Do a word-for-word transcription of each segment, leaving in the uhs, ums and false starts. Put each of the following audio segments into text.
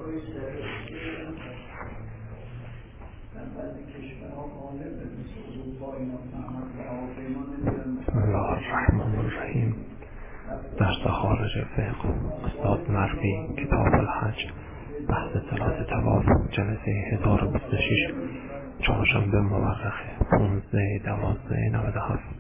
بسم الله الرحمن الرحیم. درس خارج فقه استاد مروی، کتاب الحج، بحث صلات طواف، جلسه هزار و بیست و شش، چهارشنبه مورخه پانزده دوازده نود و هفت.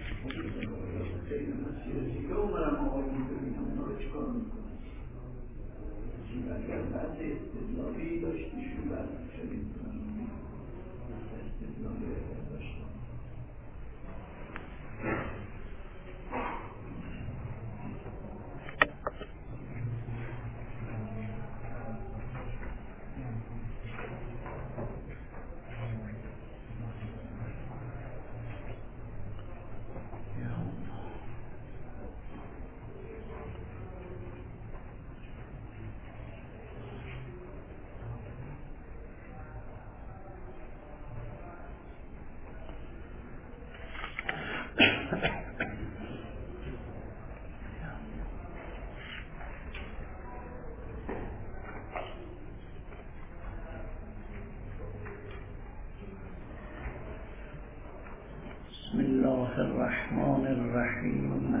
بسم الله الرحمن الرحیم.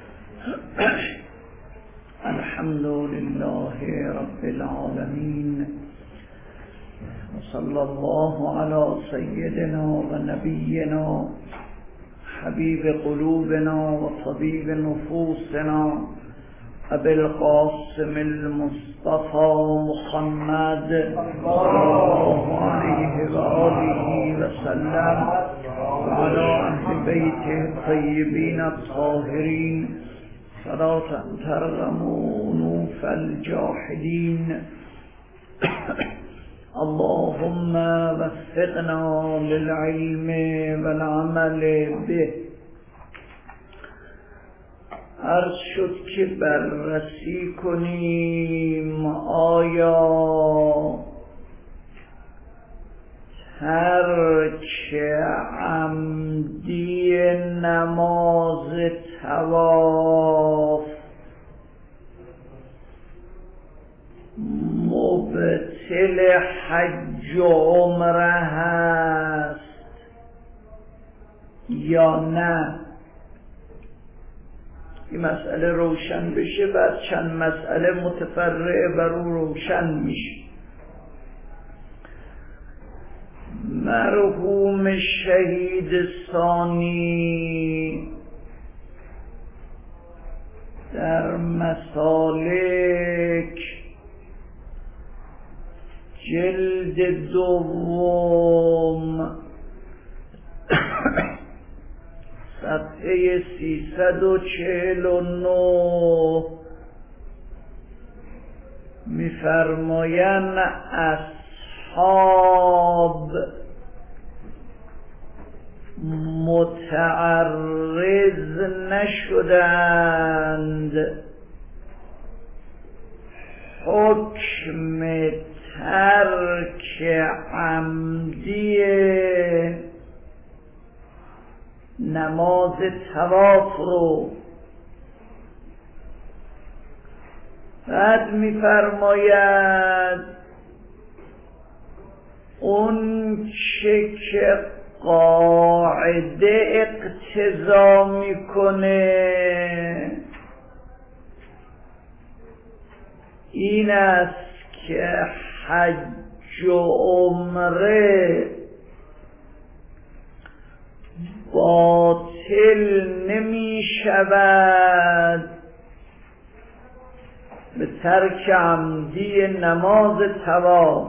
الحمد لله رب العالمین و صلی الله علی سیدنا و نبینا حبیب قلوبنا و طبیب نفوسنا ابی القاسم المصطفى محمد صلی الله علیه و آله و سلم و علی اهل بیته الطیبین الطاهرین صلاة ترغم انوف الجاحدین. اللهم وفقنا للعلم والعمل به. عرض شد که بررسی کنیم آیا ترک عمدی نماز طواف مبطل حج و عمره هست یا نه؟ این مسئله روشن بشه، بعد چند مسئله متفرع بر او روشن میشه. مرحوم شهید ثانی در مسالک جلد دوم صفحه سیصد و چهل و نه می‌فرمایند اصحاب متعرض نشدند حکم ترک عمدی نماز طواف رو. بعد می‌فرماید اون چه که قاعده اقتضا میکنه این است که حج و عمره باطل نمی شود به ترک عمدی نماز طواف،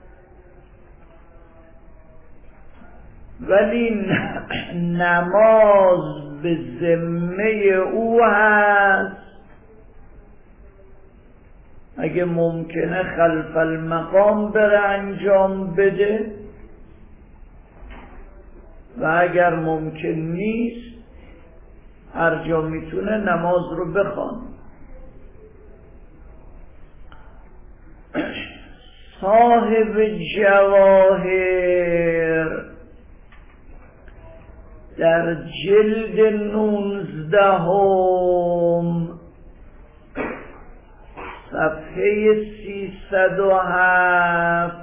ولی نماز به ذمه او هست. اگه ممکنه خلف المقام بره انجام بده و اگر ممکن نیست هر جا میتونه نماز رو بخوان. صاحب جواهر در جلد نوزدهم صفحه سیصد صد و هفت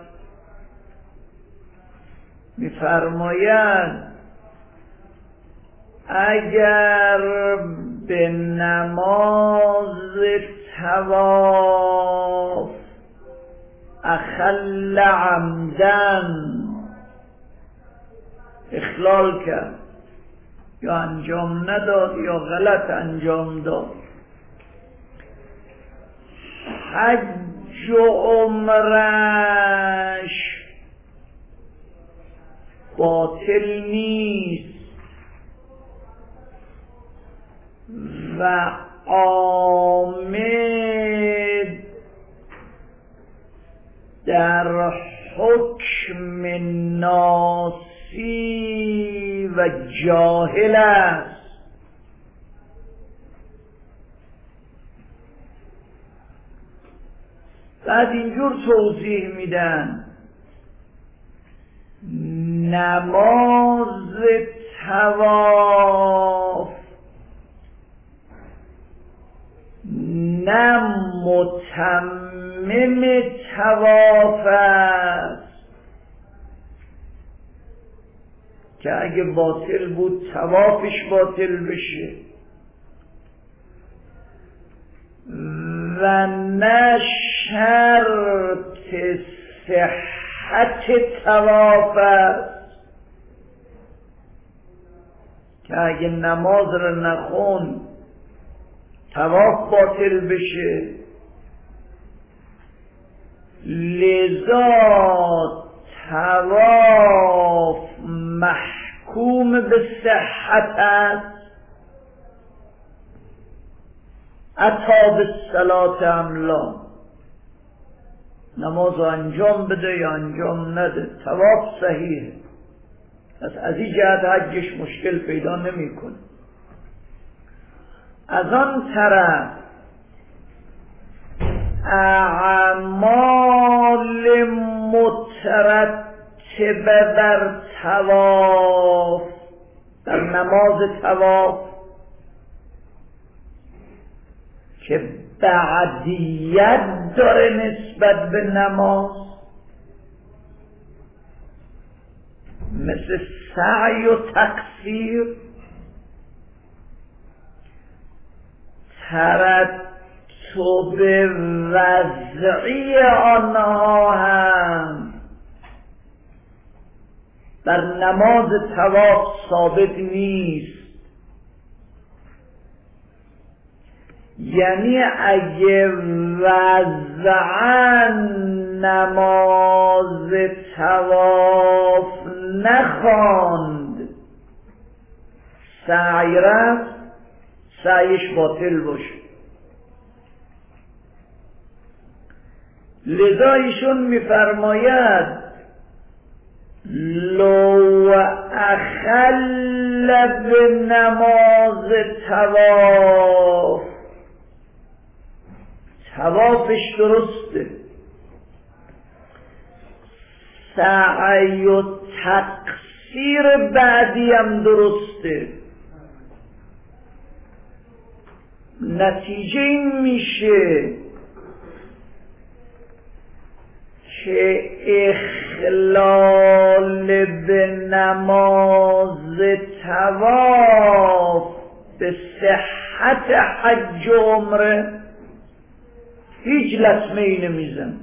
می‌فرماید اگر به نماز طواف اخل عمدن اخلال کرد یا انجام نداد یا غلط انجام داد، حج و عمرش باطل نیست و عامد در حکم ناسی و جاهل است. بعد اینجور توضیح میدن نماز طواف نه متمم طواف است که اگه باطل بود طوافش باطل بشه و نه شرط صحت طواف است که اگه نماز رو نخون طواف باطل بشه. لذا طواف محکوم به صحت است، اتا به صلات املا، نماز رو انجام بده یا انجام نده طواف صحیحه. پس از این جهت حجش مشکل پیدا نمیکنه. از آن طرف اعمال مترتبه بر طواف، در نماز طواف که بعدیت داره نسبت به نماز، مثل سعی و تقصیر، ترتب وضعی آنها هم در نماز طواف ثابت نیست. یعنی اگه وضعاً نماز طواف نخواند سعی رفت، سعیش باطل باشه. لذا ایشون میفرماید لو اخل به نماز طواف، طوافش درسته، سعی و تقصیر بعدی هم درسته، نتیجه این میشه که اخلال به نماز طواف به صحت حج و عمره هیچ لطمه ای نمیزن.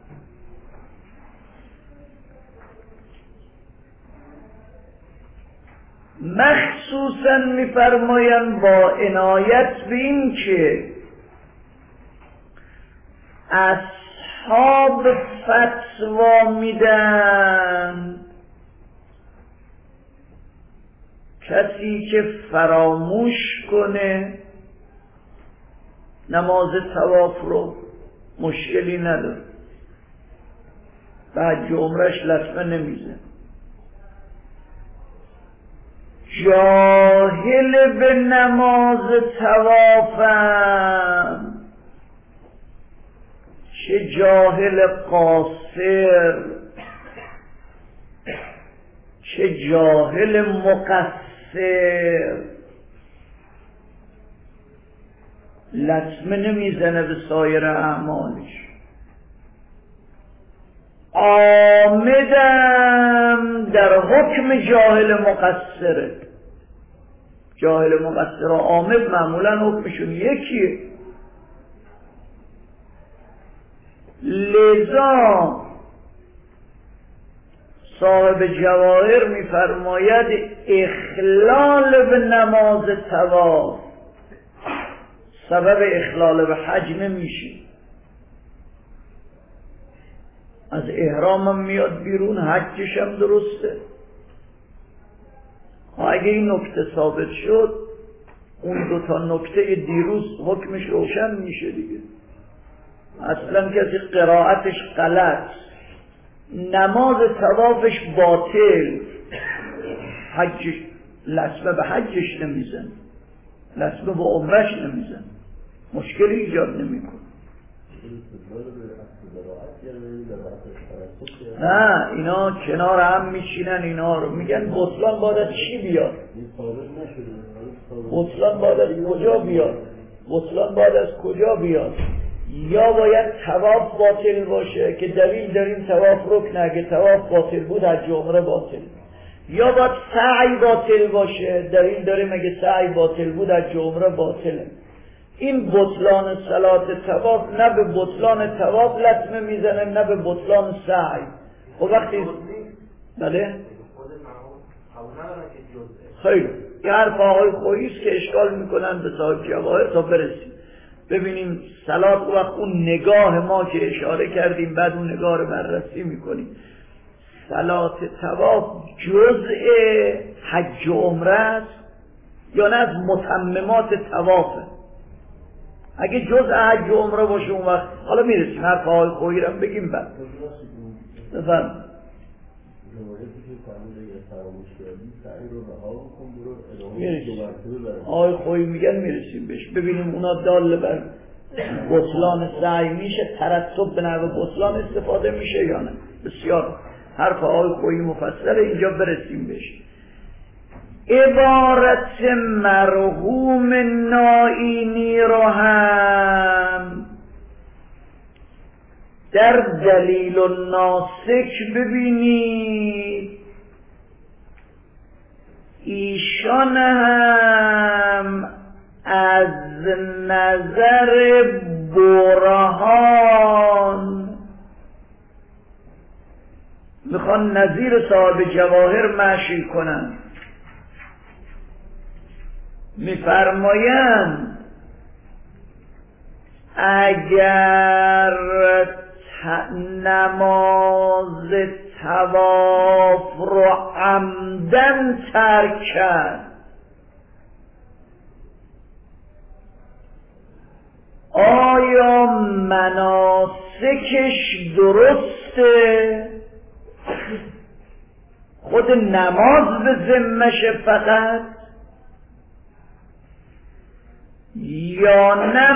مخصوصا میفرماین با عنایت به این که اصحاب فتوا میدن کسی که فراموش کنه نماز طواف رو مشکلی نداره، بعد عمرش لطمه نمیزن. جاهل به نماز طوافم، چه جاهل قاصر چه جاهل مقصر، لطمه نمیزنه به سایر اعمالش. عامدم در حکم جاهل مقصره. جاهل مقصر و عامد معمولا حکمشون یکیه. لذا صاحب جواهر میفرماید اخلال به نماز طواف سبب اخلال به حج نمیشه. از احرامم میاد بیرون، حجش هم درسته. اگه این نکته ثابت شد، اون دوتا نکته دیروز حکمش روشن میشه دیگه. اصلا کسی قرائتش غلط، نماز طوافش باطل، حجش لسبه به حجش نمیزن، لسبه به عمرش نمیزن، مشکلی ایجاد نمیکنه. نه اینا کنار هم میشینن، اینا رو میگن بطلان باید از چی بیاد؟ بطلان باید از کجا بیاد؟ بطلان باید از کجا بیاد؟ یا باید طواف باطل باشه که دلیل داریم طواف رکنه، اگه طواف باطل بود حج و عمره باطل، یا باید سعی باطل باشه، دلیل داریم اگه سعی باطل بود حج و عمره باطله. این بطلان صلات طواف نه به بطلان طواف لطمه میزنه نه به بطلان سعی. و وقتی بله خیلی یه حرف آقای خوییست که اشکال میکنن به صاحب جواهر تا برسیم ببینیم صلات. و وقت اون نگاه ما که اشاره کردیم بعد اون نگاه رو بررسی میکنیم. صلات طواف جزء حج و عمره است یا نه از متممات طوافه؟ اگه جزء حج و عمره باشه اون وقت حالا میرسیم حرف آقای خویی رو بگیم. بعد بفرم آقای خویی میگن میرسیم بهش ببینیم اونا دال بر بطلان سعی میشه، ترتب به نحو بطلان استفاده میشه یا نه. بسیار حرف آقای خویی مفصله، اینجا برسیم بهش. عبارت مرحوم نائینی رو هم در دلیل الناسک ببینید، ایشان هم از نظر برهان میخوان نظیر صاحب جواهر مشی کنن. میفرمایند اگر نماز طواف رو عمدن ترک کرد، آیا مناسکش درسته؟ خود نماز به ذمش فقط، یا نه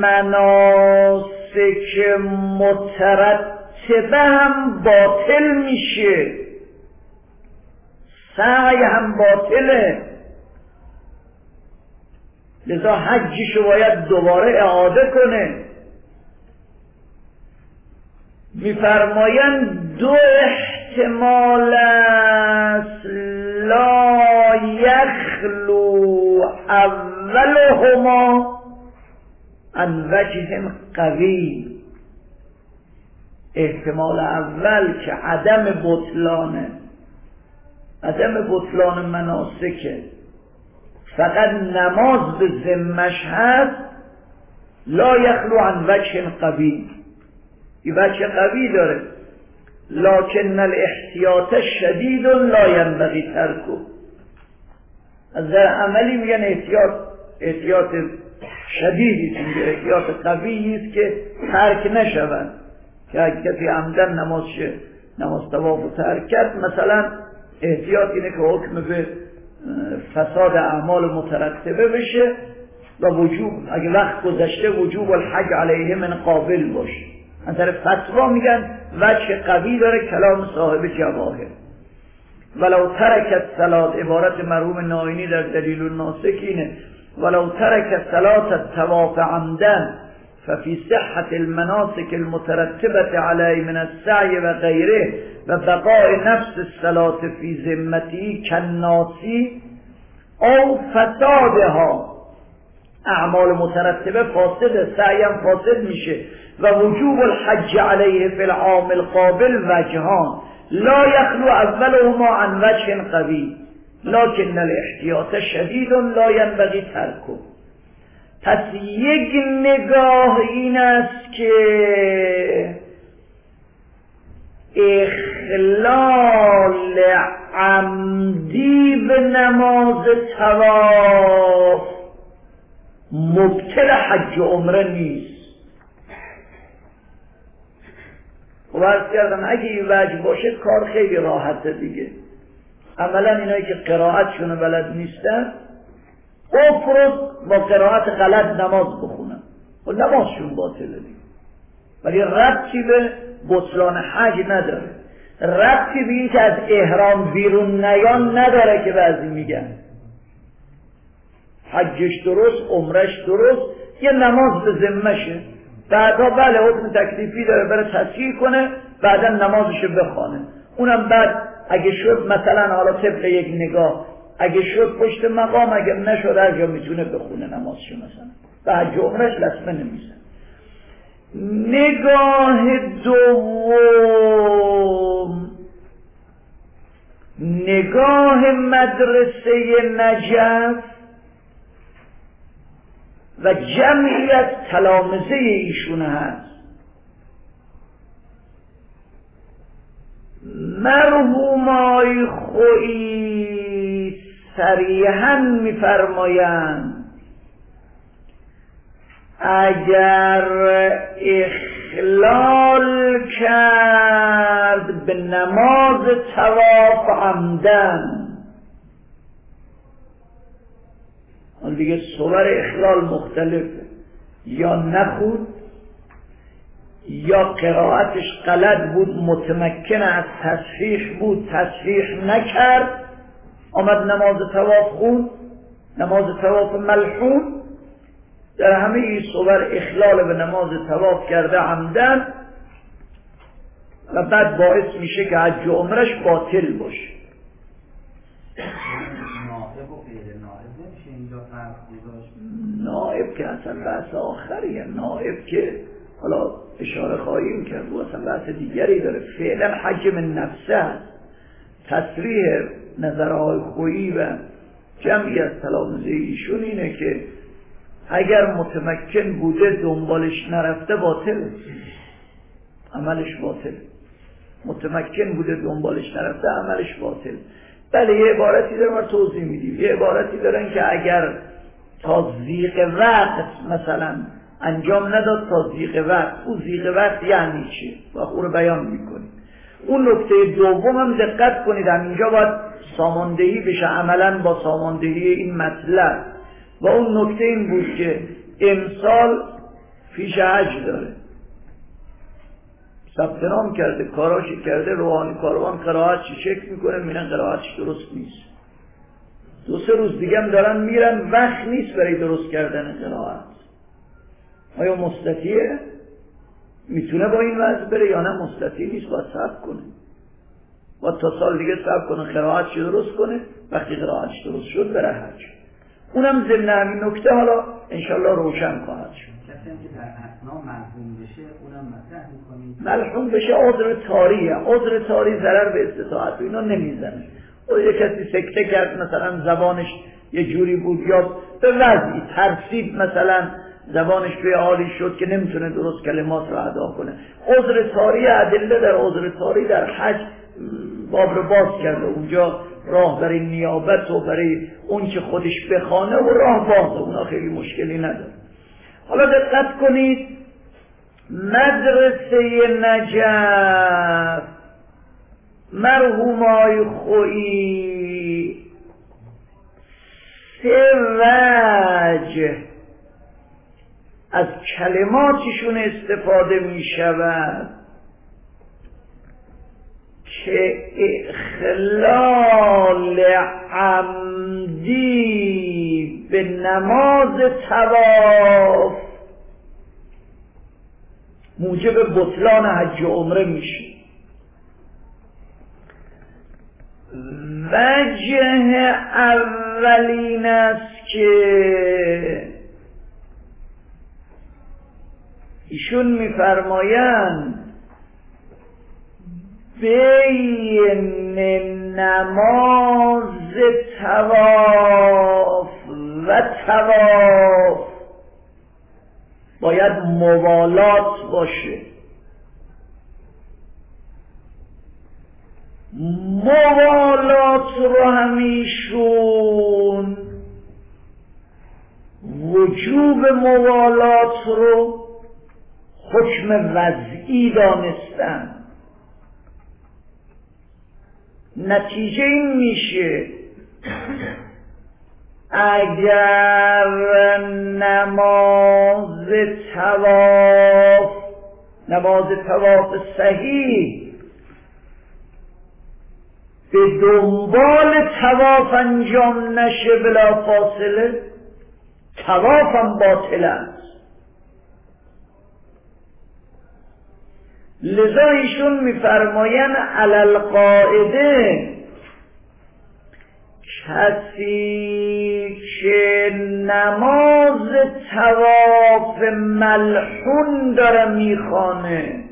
مناسک مترتبه هم باطل میشه، سعی هم باطله، لذا حجشو باید دوباره اعاده کنه. میفرمایند دو احتمال است، لا یخلو اولهما عن وجه قوی. احتمال اول که عدم بطلانه، عدم بطلان مناسکه، فقط نماز به ذمش هست، لا یخلو عن وجه قوی، این وجه قوی داره، لکن الاحتیاط شدید لا ینبغی ترکه. از در عملی میگن احتیاط احتیاط شدیدی، احتیاط قوی است که ترک نشود، که اگه کسی عمدن نماز شه نماز طواف رو ترک کرد، مثلا احتیاط اینه که حکم به فساد اعمال مترتبه بشه و وجوب، اگه وقت گذشته وجوب الحج علیه من قابل باشه. از طرف فتوا میگن وجه قوی داره کلام صاحب جواهر. ولو ترکت صلات، عبارت مرحوم نائینی در دلیل الناسک اینه، ولو ترکت صلات الطواف عمدن ففي صحة المناسك المترتبة عليه من السعي و غیره و بقاء نفس الصلاة في ذمته كالناسی او فسادها، اعمال مترتبه فاسده، سعیم فاسد میشه. و وجوب الحج علیه فی العام القابل وجهان لا یخلو اولهما عن وجه قوی لكن الاحتیاط شدید لا ینبغی ترکه. پس یک نگاه این است که اخلال عمدی به نماز طواف مبطل حج و عمره نیست. و عرض کردم اگه این وجه باشه کار خیلی راحته دیگه. عملا اینایی که قرائتشون بلد نیستن افرض با قرائت غلط نماز بخونن و نمازشون باطله دیگه، ولی ربطی به بطلان حج نداره، ربطی به این که از احرام بیرون نیان نداره که بعضی میگن حجش درست عمرش درست، یه نماز به ذمشه، بعدا بله حکم تکلیفی داره بره تصحیح کنه، بعدا نمازشو بخوانه. اونم بعد اگه شد مثلا حالا طبق یک نگاه اگه شد پشت مقام، اگه نشد هر جا میتونه بخونه نمازشو مثلا و حج عمرش لطمه نمیزن. نگاه دوم نگاه مدرسه نجف و جمعی از تلامذه ایشون هست. مرحومای خویی صریحاً میفرمایند اگر اخلال کرد به نماز طواف عمدن، حال دیگه صور اخلال مختلفه، یا نخود یا قرائتش غلط بود، متمکن از تصحیح بود تصحیح نکرد، آمد نماز طواف خون، نماز طواف ملحون، در همه این صور اخلال به نماز طواف کرده عمدن و بعد باعث میشه که حج و عمرش باطل باشه. نائب و غیر نائب نمیشه اینجا فرق گذاشت؟ نائب که اصلا بحث آخریه، نائب که حالا اشاره خواهیم کرد و اصلا بحث دیگری داره، فعلا حج من نفسه هست. تصریح نظرهای خویی و جمعی از تلامذه ایشون اینه که اگر متمکن بوده دنبالش نرفته باطل، عملش باطل. متمکن بوده دنبالش نرفته عملش باطل. بله یه عبارتی داره ما توضیح میدیم، یه عبارتی دارن که اگر تا ضیق وقت مثلا انجام نداد، تا ضیق وقت، اون ضیق وقت یعنی چی و او رو بیان میکنیم. اون نکته دوم هم دقت کنید، همینجا باید ساماندهی بشه عملا با ساماندهی این مطلب. و اون نکته این بود که امسال فیش حج داره، ثبت نام کرده، کاراشی کرده، روحانی کاروان قرائتش چک میکنه، میرن قرائتش درست نیست. دو سه روز دیگه هم دارن میرن، وقت نیست برای درست کردن قرائت. آیا مستطیعه؟ میتونه با این وضع بره یا نه مستطیع نیست، باید صبر کنه، باید تا سال دیگه صبر کنه قرائتش درست کنه، وقتی قرائتش درست شد بره حج. اونم ضمن همین نکته حالا انشالله روشن خواهد شد. کسی هم که در اثنا ملحوم بشه اونم مطرح میکنید؟ ملحوم بشه عذر طاریه، عذر طاری ضرر به استطاعت اینا نمیزنه. او یه کسی سکته کرد مثلا زبانش یه جوری بود یا به وضعی ترسید مثلا زبانش به حالی شد که نمیتونه درست کلمات رو ادا کنه، عذر طاری ادله در عذر طاری در حج باب رو باز کرده، اونجا راه برای نیابت و برای اون که خودش بخوانه و راه بازه، اونا خیلی مشکلی نداره. حالا دقت کنید، مدرسه نجف مرحومای خویی سه وجه از کلماتشون استفاده می شود که اخلال عمدی به نماز طواف موجب بطلان حج و عمره میشه. وجه اولین است که ایشون میفرمایند بین نماز طواف و طواف باید موالات باشه. موالات رو همیشون وجوب موالات رو حکم وضعی دانستن. نتیجه این میشه اگر نماز طواف نماز طواف صحیح به دنبال طواف انجام نشه بلا فاصله، طواف هم باطل است. لذا ایشون میفرمایند علل قاعده کسی که نماز طواف ملحون داره میخوانه،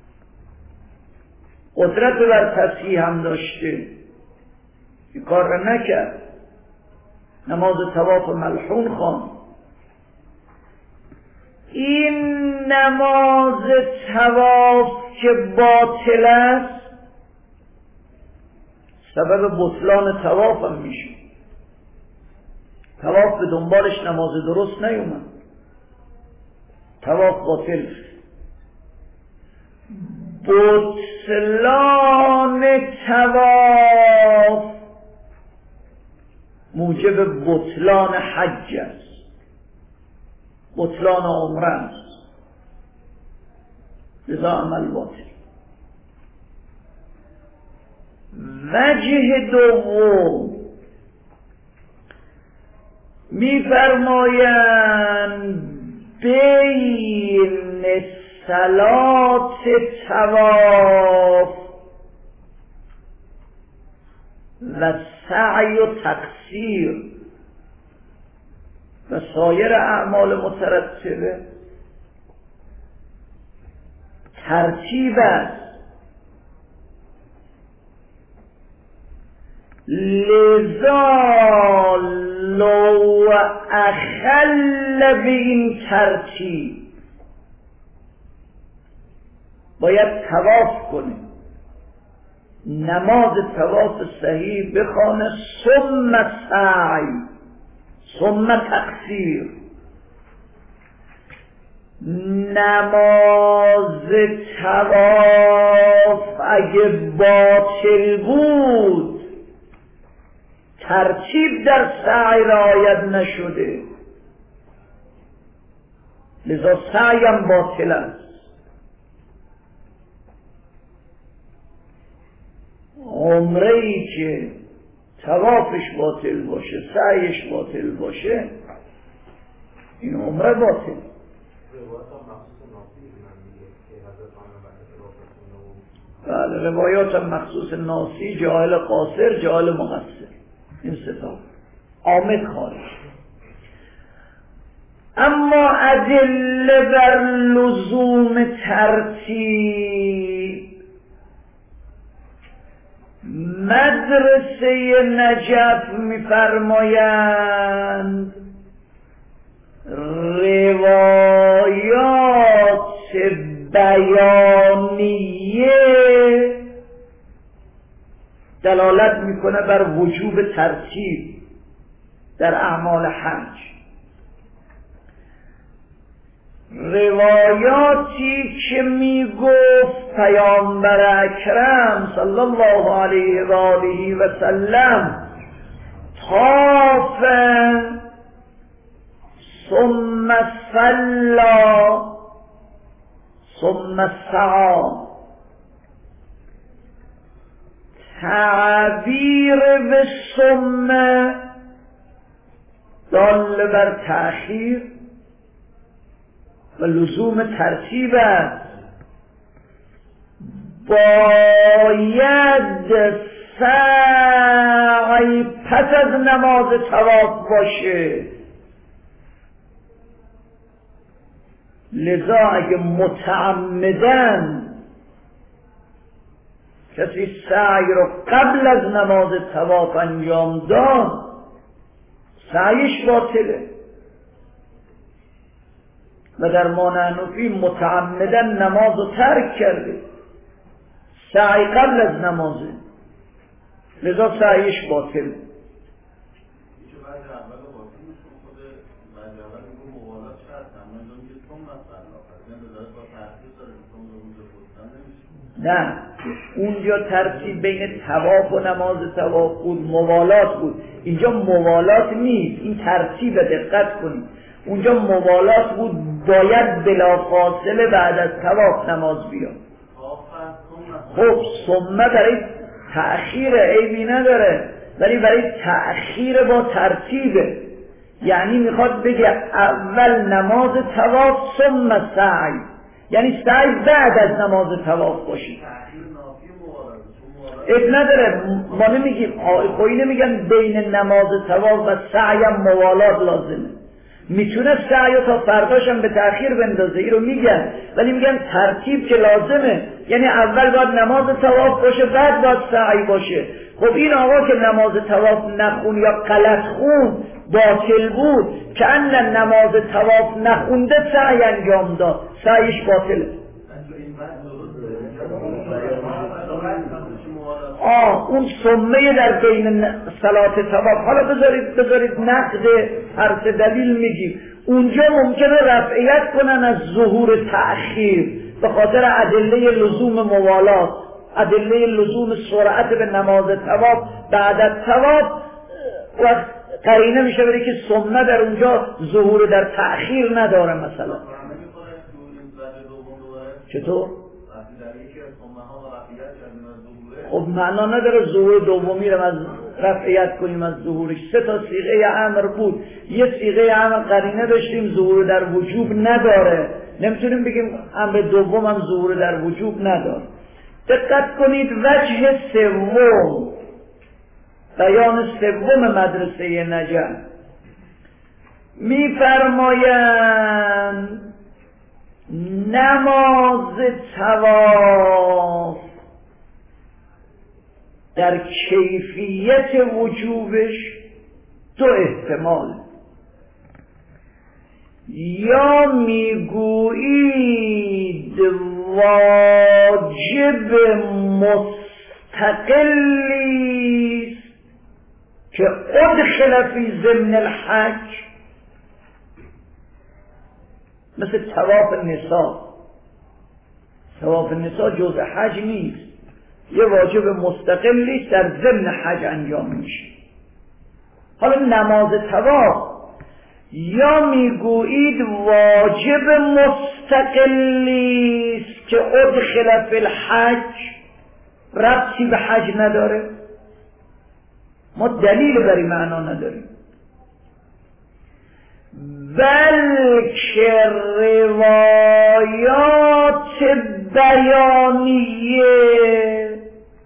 قدرت بر تصحیح هم داشته، این کار را نکرد، نماز طواف ملحون خوان، این نماز طواف که باطل است سبب بطلان طواف هم میشه. طواف به دنبالش نماز درست نیومد، طواف باطل. بطلان طواف موجب بطلان حج است، بطلان عمره است، لذا عمل باطل. وجه دوم می‌فرمایند بین صلات طواف و سعی و تقصیر و سایر اعمال مترتبه ترتیب است. لذا لو اخل به این ترتیب باید طواف کنه، نماز طواف صحیح بخوانه، ثم سعی ثم تقصیر. نماز طواف اگه باطل بود ترتیب در سعی رعایت نشده، لذا سعی هم باطل است. عمره ای که طوافش باطل باشه، سعیش باطل باشه، این عمره باطل. بله، روایات هم مخصوص ناسی، جاهل قاصر، جاهل مقصر، این ستا عامد خارج. اما ادله بر لزوم ترتیب مدرسه نجف می‌فرمایند روایات بیانیه دلالت میکنه بر وجوب ترتیب در اعمال حج. روایاتی که میگفت پیامبر اکرم صلی الله علیه و آله و سلم طاف ثم صلی ثم سعی، تعبیر به ثم دال بر تأخیر و لزوم ترتیب است. باید سعی پس از نماز طواف باشه. لذا اگه متعمدن کسی سعی رو قبل از نماز طواف انجام داد سعیش باطله و در مانعنفی متعمدن نماز رو ترک کرده، سعی قبل از نمازه، لذا سعیش باطله. نه، اونجا ترتیب بین طواف و نماز طواف بود، موالات بود. اینجا موالات نیست، این ترتیب دقت کنید. اونجا موالات بود، باید بلافاصله بعد از طواف نماز بیاد. خب ثمه برای تأخیر عیبی نداره، ولی برای تأخیر با ترتیبه. یعنی میخواد بگه اول نماز طواف ثم سعی، یعنی سعی بعد از نماز طواف باشی. اب نداره، ما نمیگیم آخوی نمیگن بین نماز طواف و سعی هم موالات لازمه. میتونه سعی تا فرداشم به تأخیر بندازه، این رو میگن، ولی میگن ترتیب که لازمه، یعنی اول باید نماز طواف باشه بعد باید سعی باشه. خب این آقا که نماز طواف نخون یا غلط خون باطل بود، که ان نماز طواف نخونده سعی انجام داد، سعیش باطله. آه اون سمه در بین صلات طواف. حالا بذارید بذارید نقد هر سه دلیل میگیم. اونجا ممکنه رفعیت کنن از ظهور تأخیر به خاطر ادله لزوم موالات، ادله لزوم سرعت به نماز طواف بعد از طواف، و قرینه میشه بره که سمه در اونجا ظهور در تأخیر نداره. مثلا چطور؟ خب معنا نداره ظهور دومی رو از رفعیت کنیم از ظهورش. سه تا صیغه امر بود، یه صیغه امر قرینه داشتیم ظهور در وجوب نداره، نمیتونیم بگیم امر دوم هم ظهور در وجوب نداره. دقت کنید وجه سوم، بیان سوم مدرسه نجم، میفرمایند نماز طواف در کیفیت وجوبش دو احتمال، یا میگویید واجب مستقلی که ادخل فی ضمن الحج، مثل طواف نساء. طواف نساء جزء حج نیست، یه واجب مستقلی در ضمن حج انجام میشه. حالا نماز طواف یا میگویید واجب مستقلی که ادخل فی الحج، ربطی به حج نداره، ما دلیل بر این معنا نداریم، بلکه روایات بیانیه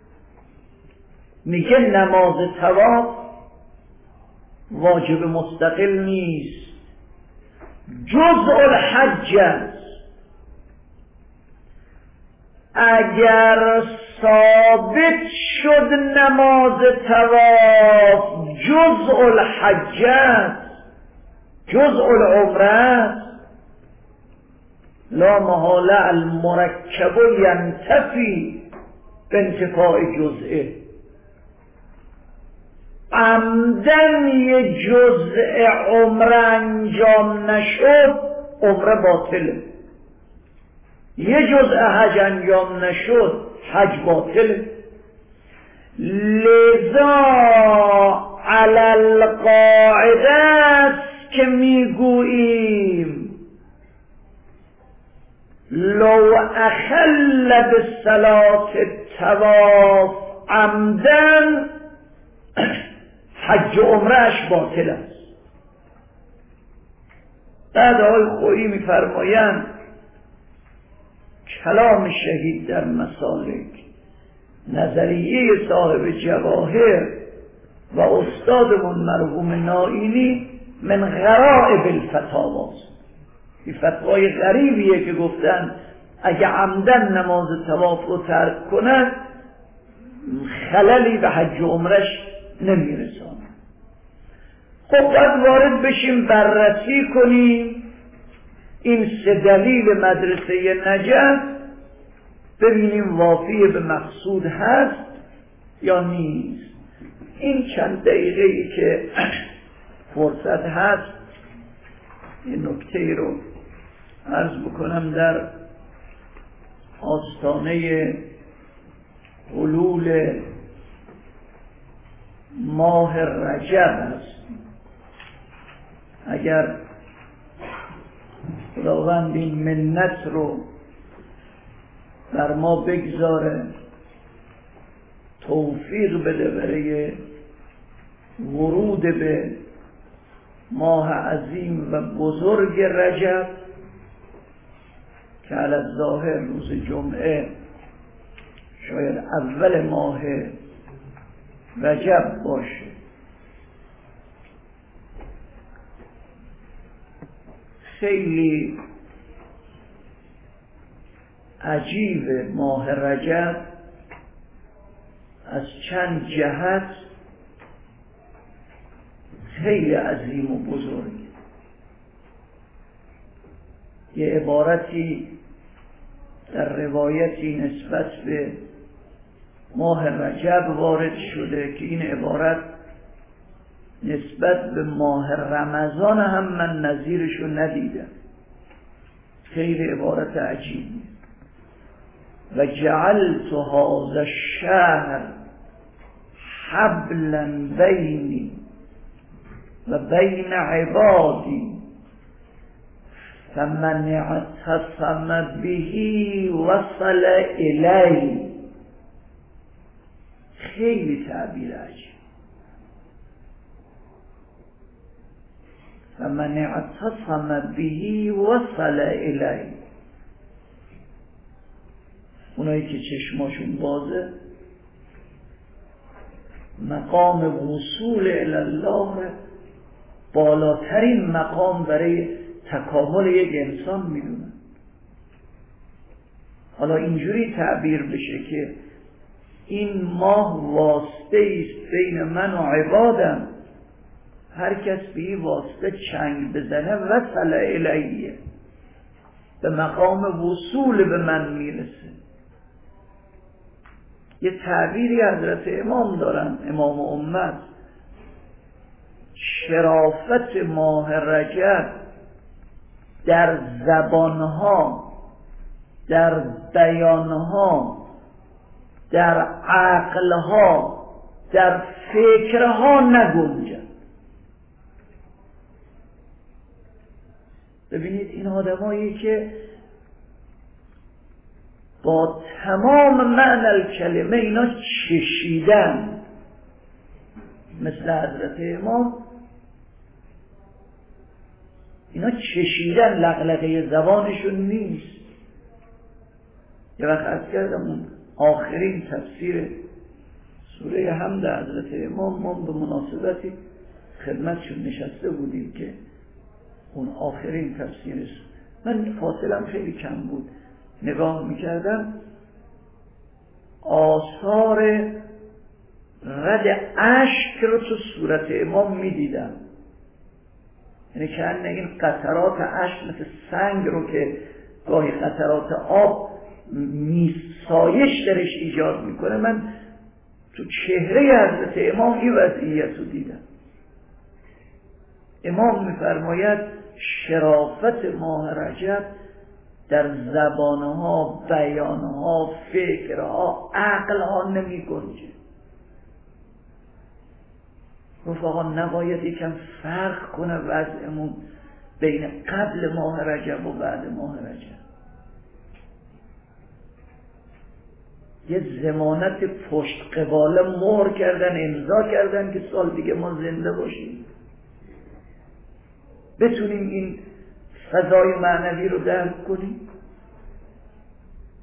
میگه نماز طواف واجب مستقل نیست، جزء الحج است. اگر ثابت شد نماز طواف جزء الحج است، جزء العمره است، لا محاله المرکب ینتفی به انتفاع جزئه. عمدن یه جزء عمره انجام نشد عمره باطله، یه جزء حج انجام نشد حج باطله. لذا علی القاعده است که میگوییم لو اخل به صلات طواف عمدن حج و عمرهش باطل است. بعد آقای خویی میفرمایند کلام شهید در مسالک، نظریه صاحب جواهر و استادمون مرحوم نائینی من غرائب الفتاواست. این فتوای غریبیه که گفتن اگه عمدن نماز طواف رو ترک کنن خللی به حج و عمرش نمیرسانه. خب باید وارد بشیم بررسی کنیم این سه دلیل مدرسه نجف، ببینیم وافی به مقصود هست یا نیست. این چند دقیقه ای که فرصت هست این نکته رو عرض بکنم. در آستانه حلول ماه رجب هست. اگر خداوند این منت رو بر ما بگذاره، توفیق بده برای ورود به ماه عظیم و بزرگ رجب که علی الظاهر روز جمعه شاید اول ماه رجب باشه، خیلی عجیب ماه رجب از چند جهت خیلی عظیم و بزرگ. یه عبارتی در روایتی نسبت به ماه رجب وارد شده که این عبارت نسبت به ماه رمضان هم من نظیرشو ندیدم. خیلی عبارت عجیبی. و جعلت هذا الشهر حبلا بینی و بین عبادی فمن اعتصم به وصل الی. خیلی تعبیر عجیب. فمن اعتصم به وصل الی. اونایی که چشماشون بازه مقام وصول الی الله بالاترین مقام برای تکامل یک انسان میدونن. حالا اینجوری تعبیر بشه که این ماه واسطه است بین من و عبادم، هر کس به این واسطه چنگ بزنه وصل الیه، به مقام وصول به من میرسه. یه تعبیری حضرت امام دارن، امام امت، شرافت ماه رجب در زبانها، در بیانها، در عقلها، در فکرها نگنجد. ببینید این آدمایی که با تمام معنی الکلمه اینا چشیدن، مثل حضرت امام، اینا چشیدن، لغلقه زبانشون نیست. یه وقت عرض کردم اون آخرین تفسیر سوره حمد حضرت امام، ما به مناسبتی خدمتشون نشسته بودیم که اون آخرین تفسیرش، من فاصلم خیلی کم بود، نگاه میکردم آثار رد اشک رو تو صورت امام میدیدم. یعنی که این قطرات اشک مثل سنگ رو که گاهی قطرات آب میسایش درش ایجاد میکنه، من تو چهره حضرت امام این وضعیت رو دیدم. امام میفرماید شرافت ماه رجب در زبانها، بیانها، فکرها، عقلها نمی گنجه. رفقا نباید یکم فرق کنه وضعمون بین قبل ماه رجب و بعد ماه رجب. یه ضمانت پشت قباله مهر کردن، امضا کردن که سال دیگه ما زنده باشیم، بتونیم این فضای معنوی رو درک کنیم.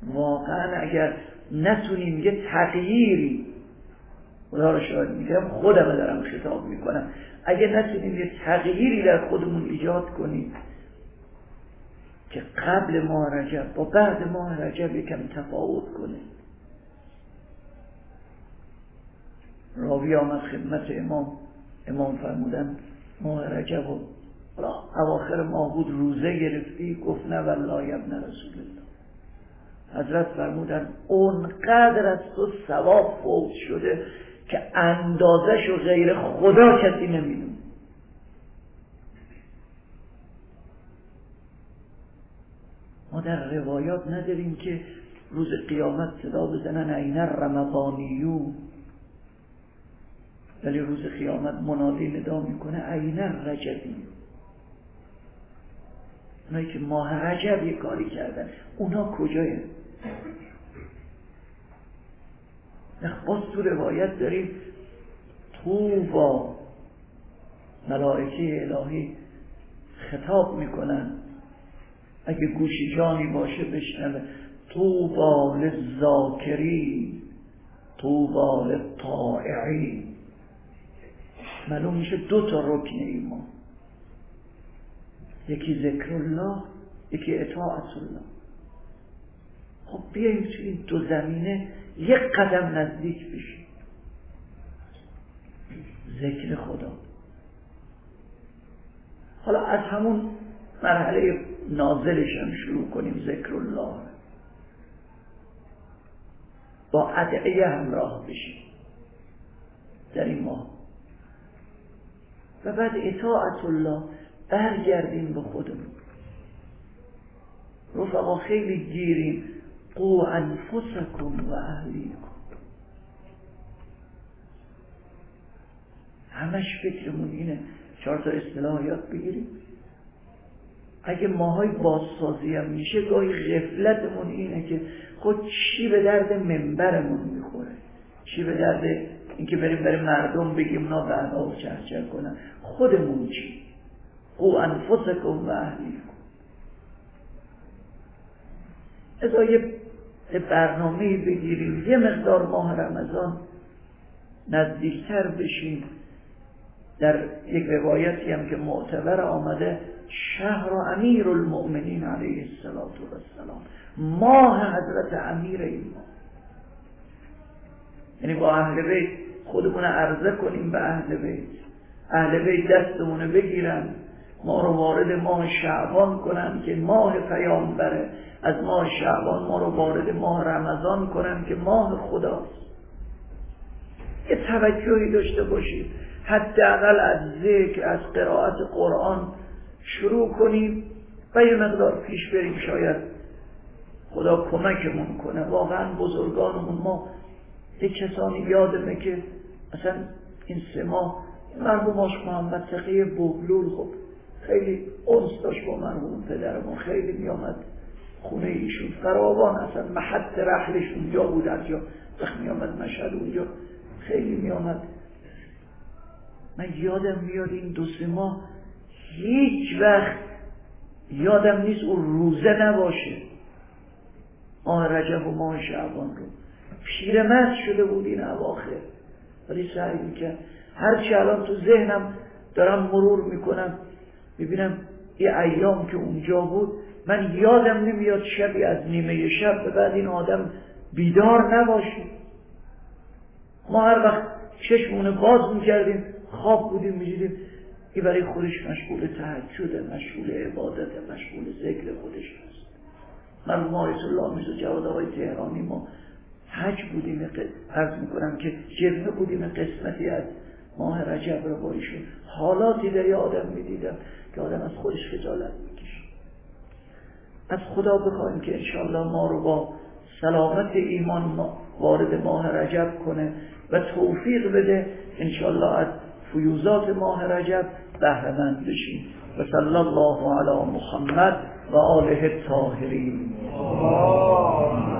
واقعا اگر نتونیم یه تغییری، خدا رو شاهد میگم خودم دارم خطاب میکنم، اگر نتونیم یه تغییری در خودمون ایجاد کنیم که قبل ماه رجب با بعد ماه رجب یکم تفاوت کنه. راوی آمد خدمت امام، امام فرمودن ماه رجب و اواخر ماه بود روزه گرفتی؟ گفت نه والله ابن رسول الله. حضرت فرمودن اونقدر از تو ثواب فوت شده که اندازش و غیر خدا کسی نمیدونه. ما در روایات نداریم که روز قیامت صدا بزنن این رمضانیون، ولی روز قیامت منادی ندا میکنه این رجبی، اونایی که ماه رجب یه کاری کردن اونا کجایه؟ باز تو روایت داریم طوبا، ملائکه الهی خطاب میکنن، اگه گوشی جانی باشه بشنوه، طوبا للذاکرین طوبا للطائعین. معلوم میشه دو تا رکن ایمان، یکی ذکر الله، یکی اطاعت الله. خب بیاییم تو این دو زمینه یک قدم نزدیک بشیم. ذکر خدا، حالا از همون مرحله نازلش هم شروع کنیم. ذکر الله با ادعیه همراه بشیم در این ماه، و بعد اطاعت الله، برگردیم به خودمون. رفقا خیلی گیریم، قو انفسکم و اهلیکم، همش فکرمون اینه چهار تا اصطلاح یاد بگیریم. اگه ماهای بازسازی هم میشه گاهی غفلتمون اینه که خود چی به درد منبرمون میخوره، چی به درد اینکه بریم بریم مردم بگیم اونا بعدا و چهچه کنن، خودمون چی؟ قو انفسکم و اهلیکم. ازا یه برنامه‌ای بگیریم، یه مقدار ماه رمضان نزدیکتر بشیم. در یک روایتی هم که معتبر آمده، شهر امیر المؤمنین علیه السلام، ماه حضرت امیر ایمان، یعنی با اهل بیت خودمون عرضه کنیم به اهل بیت، اهل بیت دستمون بگیرن، ما رو وارد ماه شعبان کنن که ماه پیامبره، از ماه شعبان ما رو وارد ماه رمضان کنن که ماه خداست. یه توجهی داشته باشید، حداقل از ذکر، از قرائت قرآن شروع کنیم و یه مقدار پیش بریم، شاید خدا کمکمون کنه. واقعا بزرگانمون، ما یه کسانی یادمه که اصلا این سه ماه مرحوم آش محمد تقی بغلول خب خیلی انس داشت با مرحوم پدرمون، خیلی میامد خونه ایشون، فراوان اصلا محط رحلش اونجا بود، از جا وقت میامد مشهد اونجا خیلی میامد. من یادم میاد این دو سه ماه هیچ وقت یادم نیست اون روزه نباشه، ماه رجب و ماه شعبان رو. پیرمرد شده بود این اواخر، ولی سعی میکرد. هرچی الان تو ذهنم دارم مرور میکنم میبینم یه ایام که اونجا بود، من یادم نمیاد شبی از نیمه شب به بعد این آدم بیدار نباشه. ما هر وقت چشمونه باز میکردیم خواب بودیم میدیدیم این برای خودش مشغول تهجد، مشغول عبادت، مشغول ذکر خودش هست. من آیت الله میرزا جواد آقای تهرانی ما حج بودیم، عرض میکنم که جلوه بودیم قسمتی از ماه رجب رو با ایشون، حالاتی در یه آدم میدیدم که آدم از خودش خجالت میکشه. از خدا بخوایم که انشاءالله ما رو با سلامت ایمان وارد ماه رجب کنه و توفیق بده انشاءالله از فیوزات ماه رجب بهره مند بشیم. و صلی الله علی محمد و آله الطاهرین.